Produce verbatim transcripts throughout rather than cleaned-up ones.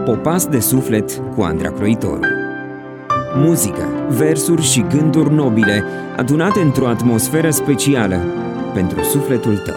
Popas de suflet cu Andra Croitoru. Muzică, versuri și gânduri nobile adunate într-o atmosferă specială pentru sufletul tău.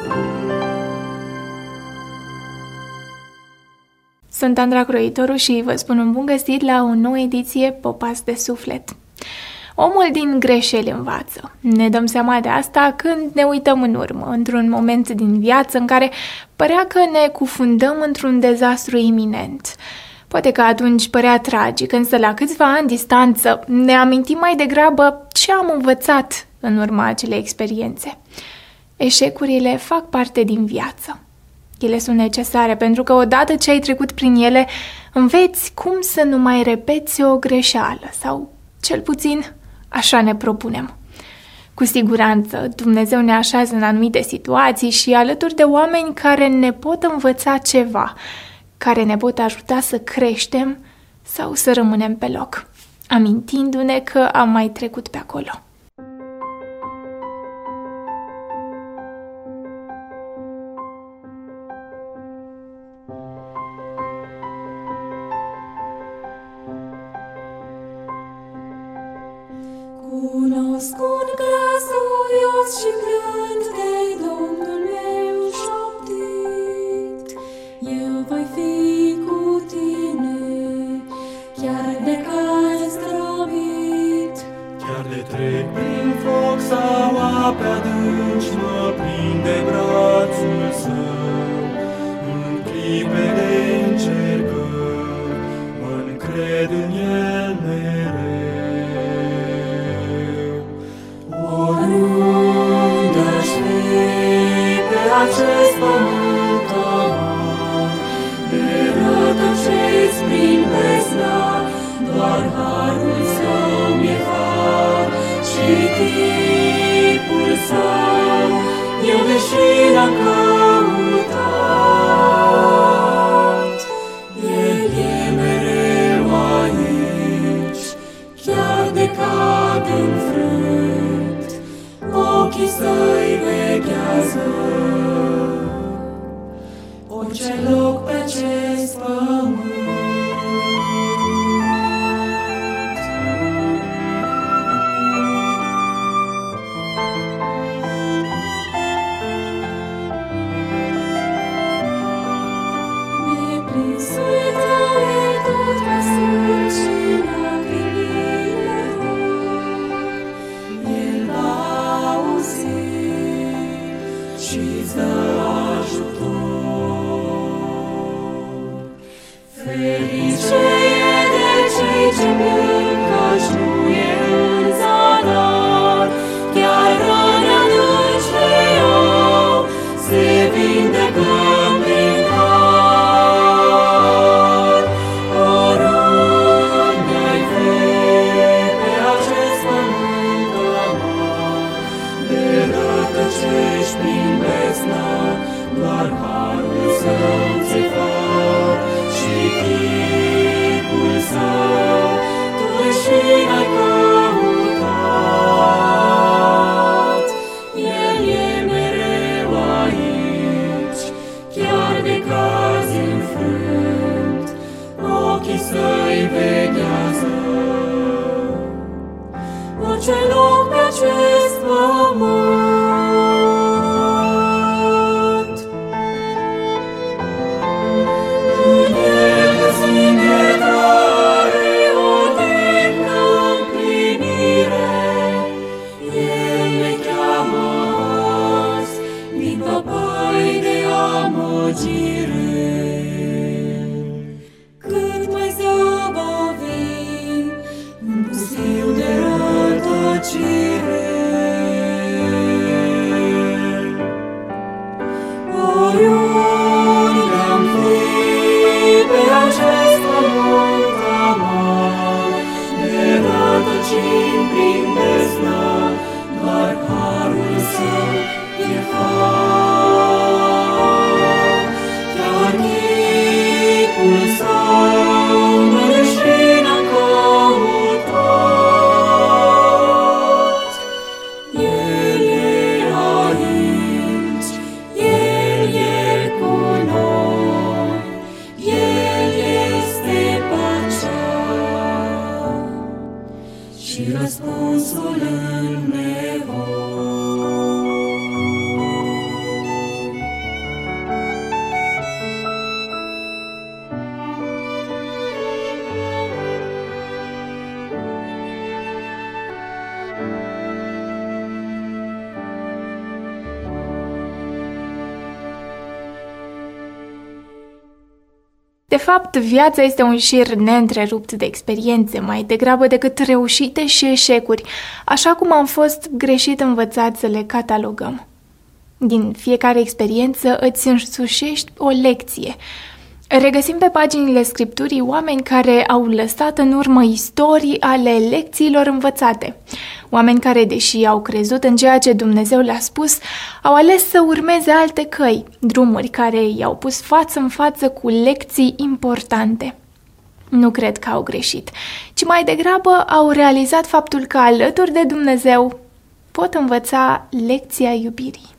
Sunt Andra Croitoru și vă spun un bun găsit la o nouă ediție Popas de suflet. Omul din greșeli învață. Ne dăm seama de asta când ne uităm în urmă, într-un moment din viață în care părea că ne cufundăm într-un dezastru iminent. Poate că atunci părea tragic, însă la câțiva ani distanță ne amintim mai degrabă ce am învățat în urma acelei experiențe. Eșecurile fac parte din viață. Ele sunt necesare pentru că odată ce ai trecut prin ele, înveți cum să nu mai repeți o greșeală sau, cel puțin, așa ne propunem. Cu siguranță, Dumnezeu ne așează în anumite situații și alături de oameni care ne pot învăța ceva, care ne pot ajuta să creștem sau să rămânem pe loc, amintindu-ne că am mai trecut pe acolo. Cunosc un glas voios și blând de Domnul meu șoptit. Eu voi fi cu tine, chiar de caz zdrobit. Chiar de trec prin foc sau ape adânci, mă prinde brațul său. În clipe de încercări, mă încred în el mereu. Oriunde aș fi pe acest pământ amar, de rătăcesc prin bezna, doar harul său mi-e har și tipul său, eu deși l-am căutat. El e mereu aici, chiar de cad înfrânt, ochii săi veghează orice loc pe acest pământ. Neprinsul tău e tot măsut și lacrimile dor. El va auzi și-ți dă ajutor. Ferice e de cei ce plâng, căci nu e în zadar. Chiar răni adânci le iau, se vindecă prin har. Oriunde ai fi pe acest pământ amar, de rătăcești prin bezna, doar harul său ți-e far și chipul său tu deși n-ai căutat. El e mereu aici, chiar de caz înfrânt, ochii săi veghează orice loc pe acest pământ. În el găsim iertare, odihnă, împlinire. El ne cheamă azi din văpăi de amăgire. Cât mai zăbovim în pustiu de rătăcire, De fapt, viața este un șir neîntrerupt de experiențe, mai degrabă decât reușite și eșecuri, așa cum am fost greșit învățați să le catalogăm. Din fiecare experiență îți însușești o lecție. Regăsim pe paginile Scripturii oameni care au lăsat în urmă istorii ale lecțiilor învățate. Oameni care, deși au crezut în ceea ce Dumnezeu le-a spus, au ales să urmeze alte căi, drumuri care i-au pus față în față cu lecții importante. Nu cred că au greșit, ci mai degrabă au realizat faptul că alături de Dumnezeu pot învăța lecția iubirii.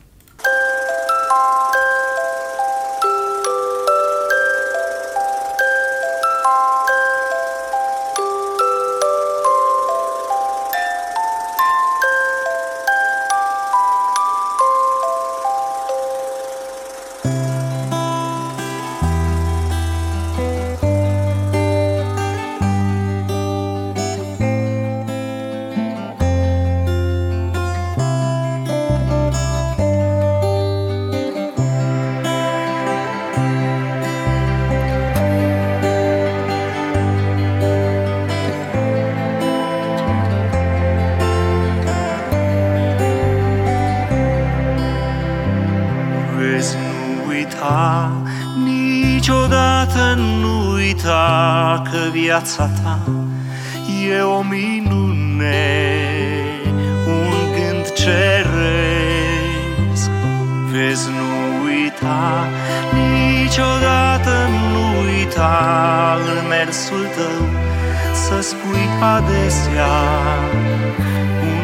Niciodată nu uita că viața ta e o minune, un gând ceresc. Vezi, nu uita, niciodată nu uita în mersul tău să spui adesea un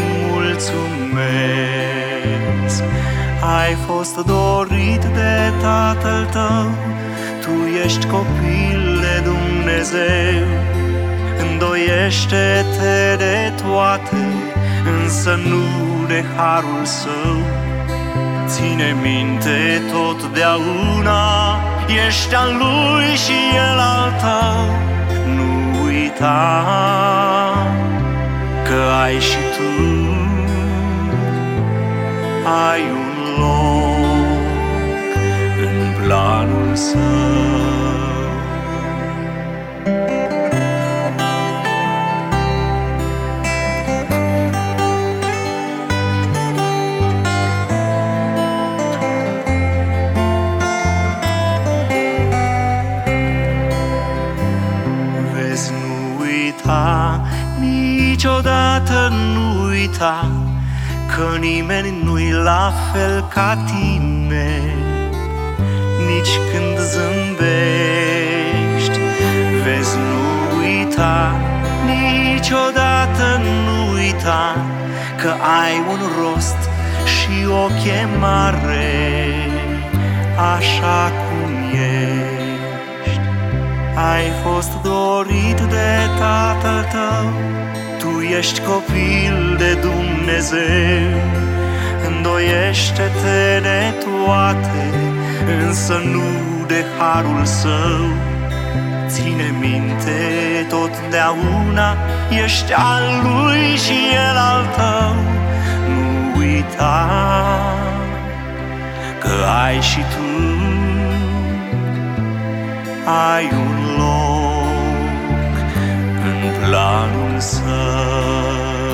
mulțumesc. Ai fost dorit de Tatăl tău, tu ești copil de Dumnezeu. Îndoiește-te de toate, însă nu de harul său. Ține minte totdeauna, ești al lui și el al tău. Nu uita că ai și tu ai un loc în planul său. Vezi, nu uita, niciodată nu uita că nimeni nu-i la fel ca tine. Nici când zâmbești, vezi, nu uita, niciodată nu uita că ai un rost și o chemare așa cum ești. Ai fost dorit de Tatăl tău, tu ești copil de Dumnezeu. Îndoiește-te de toate, însă nu de harul său. Ține minte totdeauna, ești al lui și el al tău. Nu uita că ai și tu ai un loc în planul său.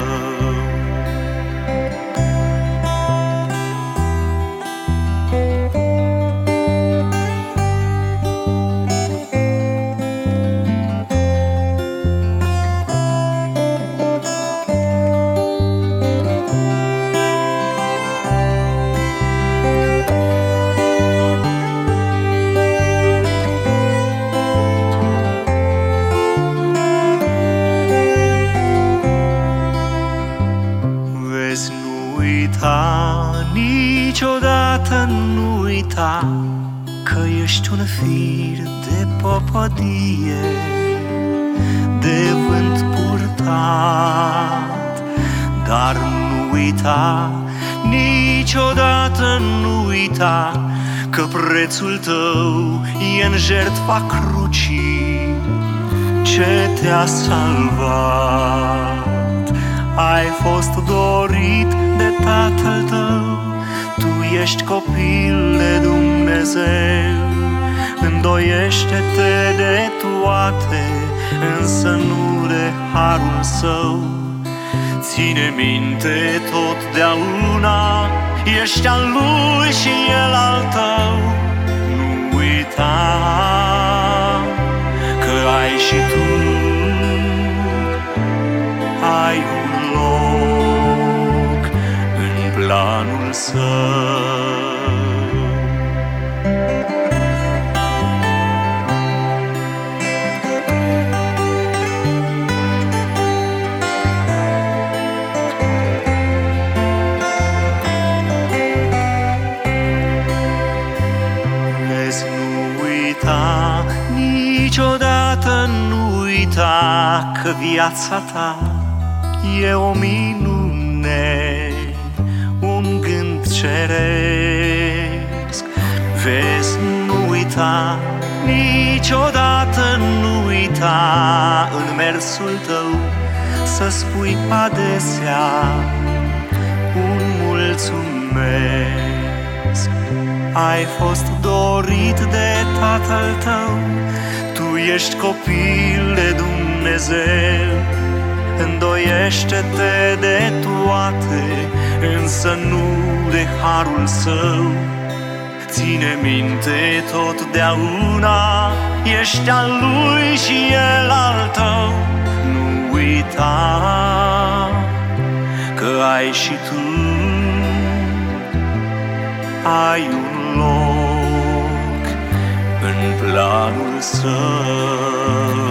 Niciodată nu uita că ești un fir de păpădie, de vânt purtat. Dar nu uita, niciodată nu uita că prețul tău e în jertfa crucii ce te-a salvat. Ai fost dorit de Tatăl tău, tu ești copil de Dumnezeu. Îndoiește-te de toate, însă nu de harul său. Ține minte totdeauna, ești al lui și el al tău. Nu uita că ai și tu ai un loc în planul său. Niciodată nu uita că viața ta e o minune, un gând ceresc. Vezi, nu uita, niciodată nu uita în mersul tău să spui adesea un mulțumesc. Ai fost dorit de Tatăl tău, tu ești copil de Dumnezeu. Îndoiește-te de toate, însă nu de harul său. Ține minte totdeauna, ești al lui și el al tău. Nu uita că ai și tu ai un loc în planul său.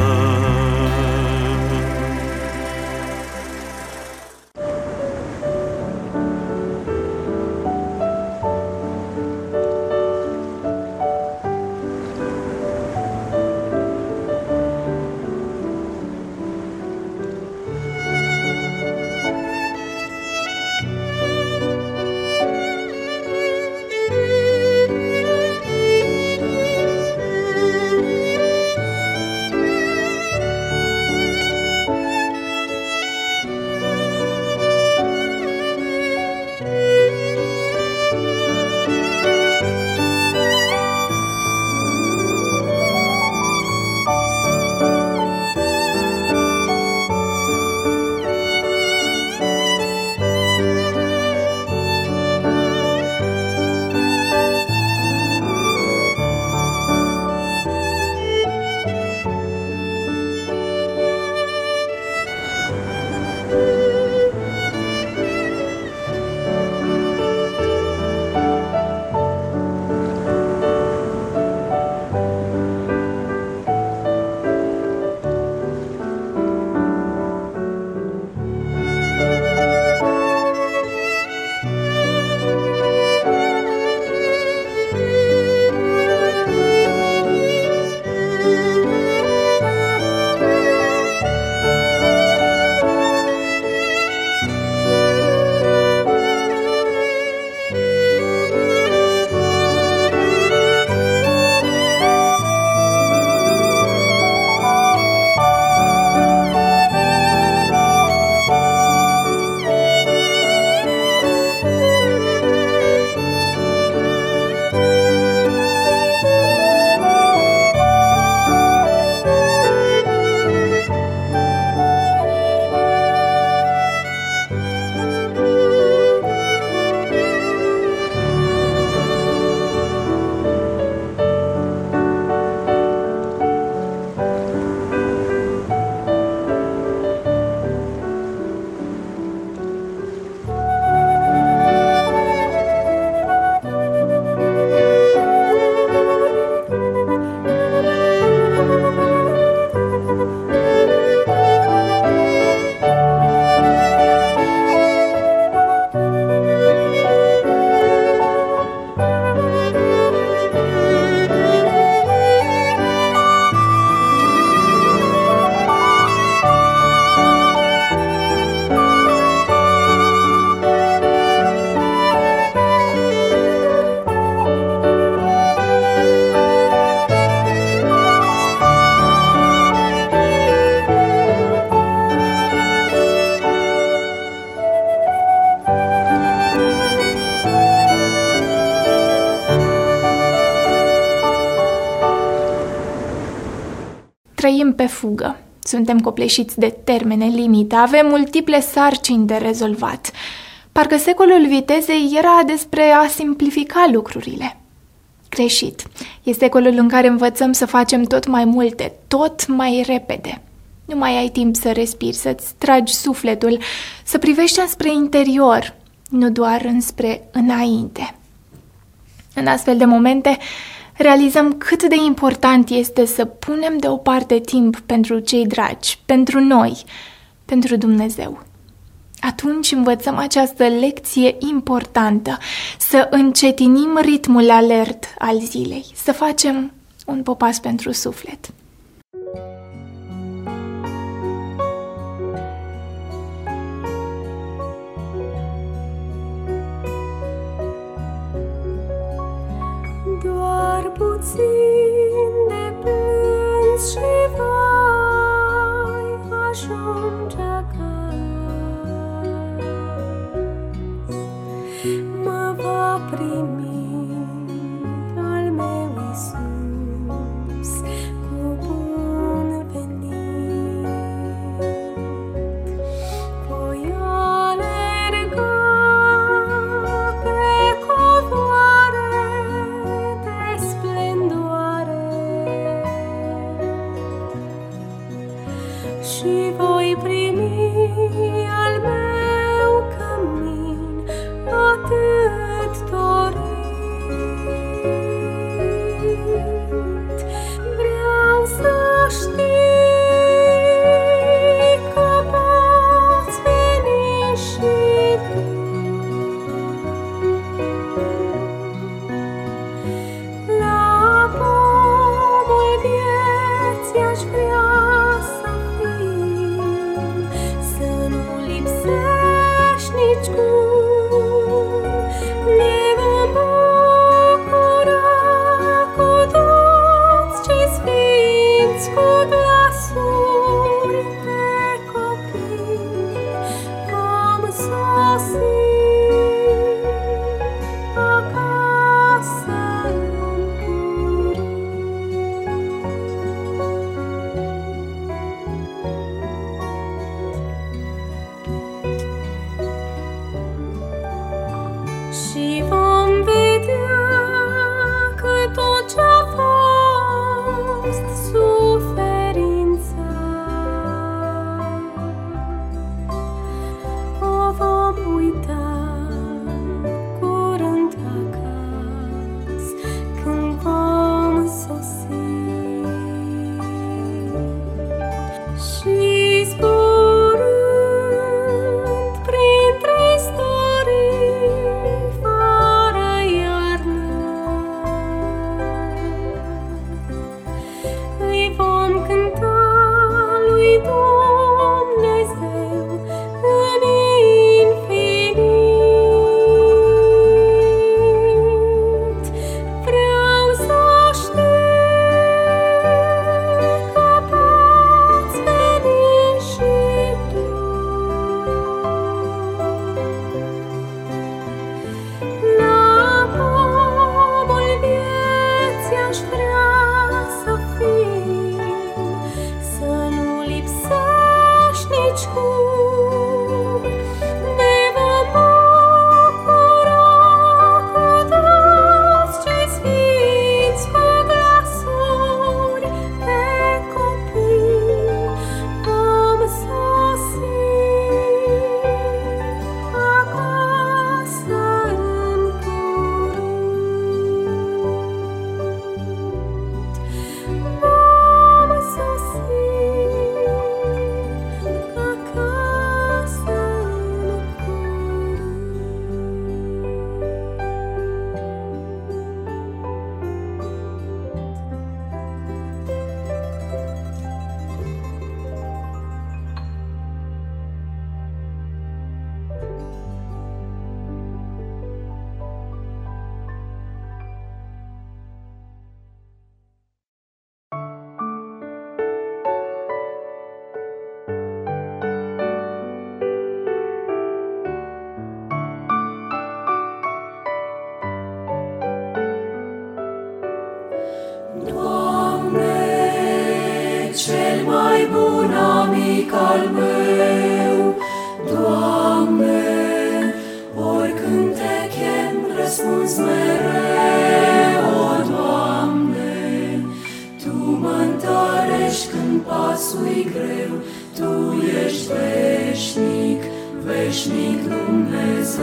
trăim pe fugă. Suntem copleșiți de termene limită, avem multiple sarcini de rezolvat. Parcă secolul vitezei era despre a simplifica lucrurile. Greșit. E secolul în care învățăm să facem tot mai multe, tot mai repede. Nu mai ai timp să respiri, să-ți tragi sufletul, să privești înspre interior, nu doar înspre înainte. În astfel de momente, realizăm cât de important este să punem deoparte timp pentru cei dragi, pentru noi, pentru Dumnezeu. Atunci învățăm această lecție importantă, să încetinim ritmul alert al zilei, să facem un popas pentru suflet. Doar puțin de plâns și vai ajunge acasă. Mă va primi al meu Iisus cu bun venit. Voi alerga pe covoare de splendoare și voi primi al meu cămin atât dorit. Vreau să știi că poți veni și tu la pomul vieții. Aș vrea să fii, să nu lipsești nicicum. Ne vom bucura cu toți cei sfinți, cu glasuri de copii. Vom sosi acasă în curând. Și vom vedea că tot ce-a fost suferința o vom uita curând acasă, când vom sosi. Și zburând printre istorii fără iarnă, îi vom cânta lui Dumnezeu în infinit. Vreau să știi că poți veni cel mai bun amic al meu, Doamne, oricând te chem, răspunzi mereu, o Doamne, Tu mă întărești când pasul-i greu, Tu ești veșnic, veșnic Dumnezeu.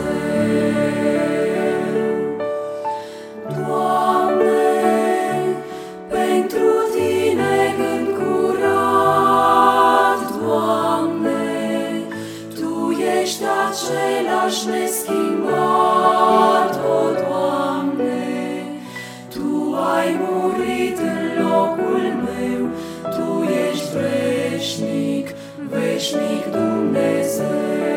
Doamne, pentru Tine gând curat, Doamne, Tu ești același neschimbat, o Doamne, Tu ai murit în locul meu, Tu ești veșnic, veșnic Dumnezeu.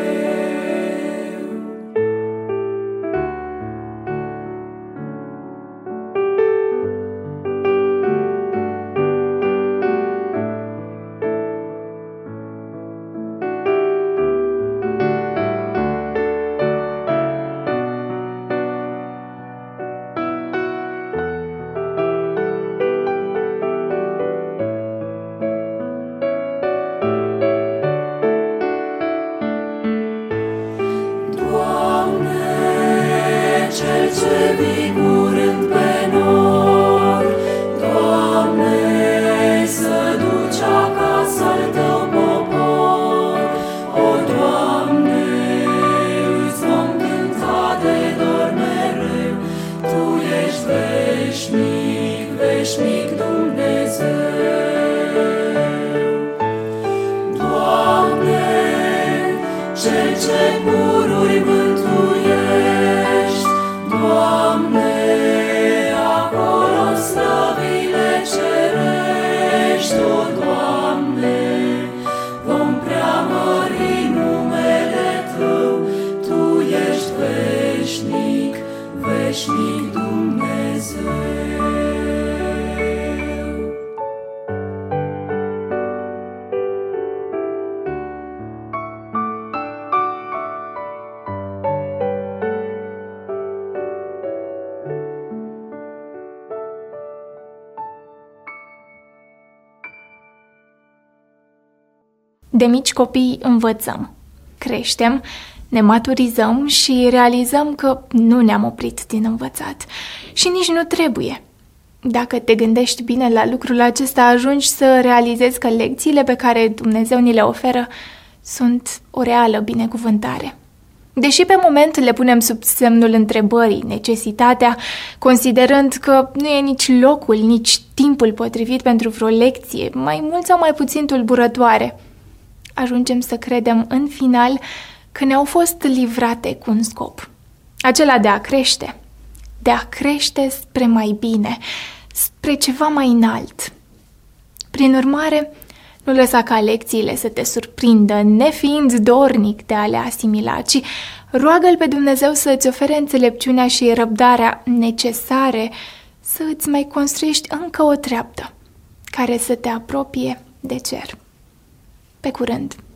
Veșnic Dumnezeu. De mici copii învățăm, creștem, ne maturizăm și realizăm că nu ne-am oprit din învățat și nici nu trebuie. Dacă te gândești bine la lucrul acesta, ajungi să realizezi că lecțiile pe care Dumnezeu ni le oferă sunt o reală binecuvântare. Deși pe moment le punem sub semnul întrebării necesitatea, considerând că nu e nici locul, nici timpul potrivit pentru vreo lecție, mai mult sau mai puțin tulburătoare, ajungem să credem în final că ne-au fost livrate cu un scop, acela de a crește, de a crește spre mai bine, spre ceva mai înalt. Prin urmare, nu lăsa ca lecțiile să te surprindă, nefiind dornic de a le asimila, ci roagă-L pe Dumnezeu să îți ofere înțelepciunea și răbdarea necesare să îți mai construiești încă o treaptă care să te apropie de cer. Pe curând!